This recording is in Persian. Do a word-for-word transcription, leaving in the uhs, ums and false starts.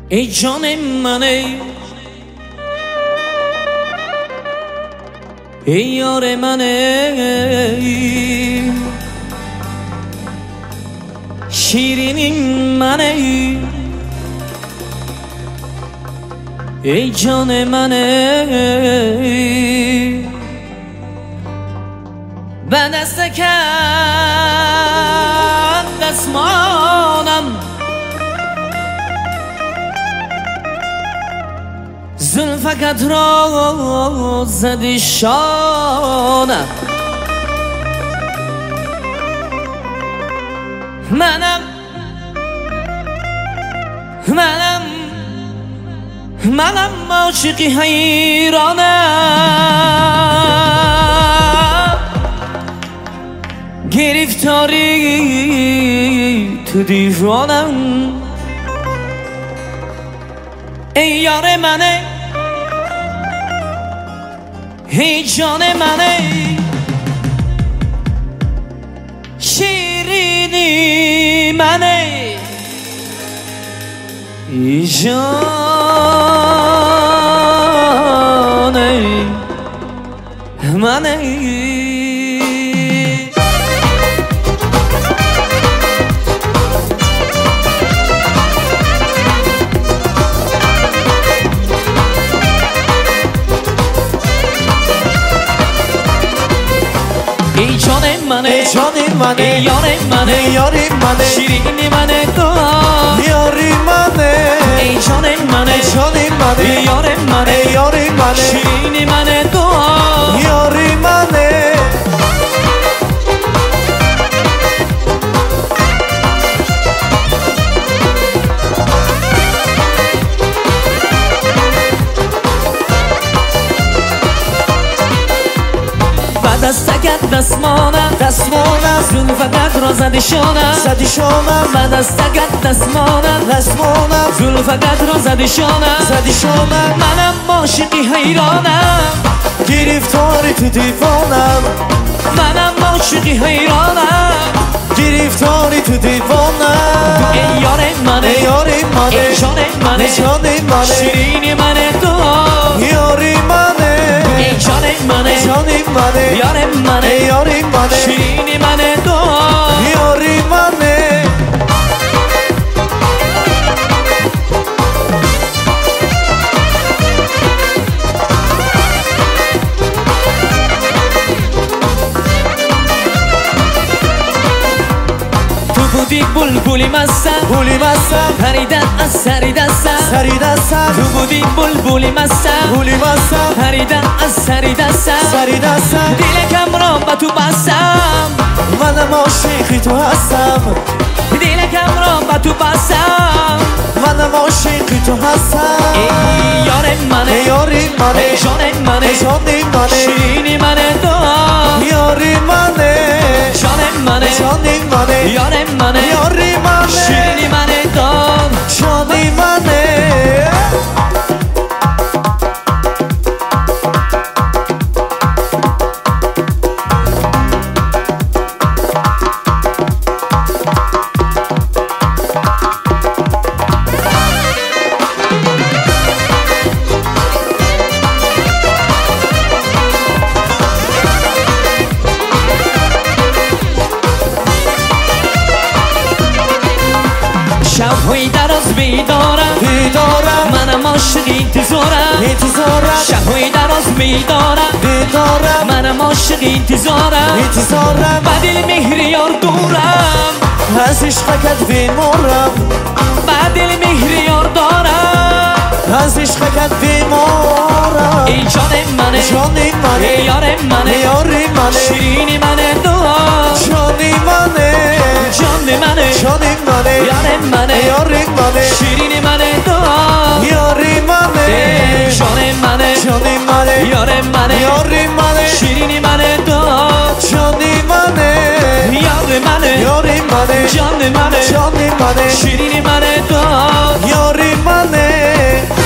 ای جان من ای ای یار من ای شیرین من ای ای جان من ای به دست کن دستمانم زلفکت را زدی شانم منم منم منم عاشقی حیرانم گرفتاری تو دیوانم ای یار منه ای جان منه شیرینی منه ای جان منه ای جان منه ای جان منه ای یار منه ای یار منه شیرینی منه تو یاری منه ای جان منه ای جان منه ای یار منه ای یاری منه شیرینی منه تو یاری منه دستکت دستمانم دستمانم زلفکت را زدی شانم زدی شانم و دستکت دستمانم دستمانم زلفکت را زدی شانم زدی شانم منم عاشقی حیرانم گرفتاری تو دیوانم منم عاشقی حیرانم گرفتاری تو دیوانم ای یار منه ای یار منه ای جان منه ای جان منه شیرینی منه تو یاری منه ای جان منه ای جان منه یار منه ای یاری منه شیرینی منه تو یاری منه بودی بلبلی مستم بولی مستم پریدن از سری دستم سری دستم تو بودی بلبلی مستم بولی مستم پریدن از سری دستم سری دستم دیلکم را با تو بستم منم عاشقی تو هستم دیلکم را با تو بستم منم عاشقی تو هستم ای یار منه ای یاری منه ای جان منه ای جان منه شیرینی منه تو یاری منه جان منه جان منه یار منه یاری منه شیرینی منه تو جانی منه شب‌های دراز بیدارم بیدارم منم عاشق انتظارم انتظارم شب‌های دراز بیدارم بیدارم منم عاشق انتظارم انتظارم بدل مهر یار دورم از عشقت بیمارم بدل مهر یار دارم از عشقت بیمارم ای جان منه جانی منه ای یار منه یاری منه شیرینی منه تو جانی منه جان منه جانی منه یار منه یاری منه شیرینی منه تو یاری منه جان منه جانی منه یار منه یاری منه شیرینی منه تو جانی منه یار منه یاری منه جان منه جانی منه شیرینی منه تو یاری منه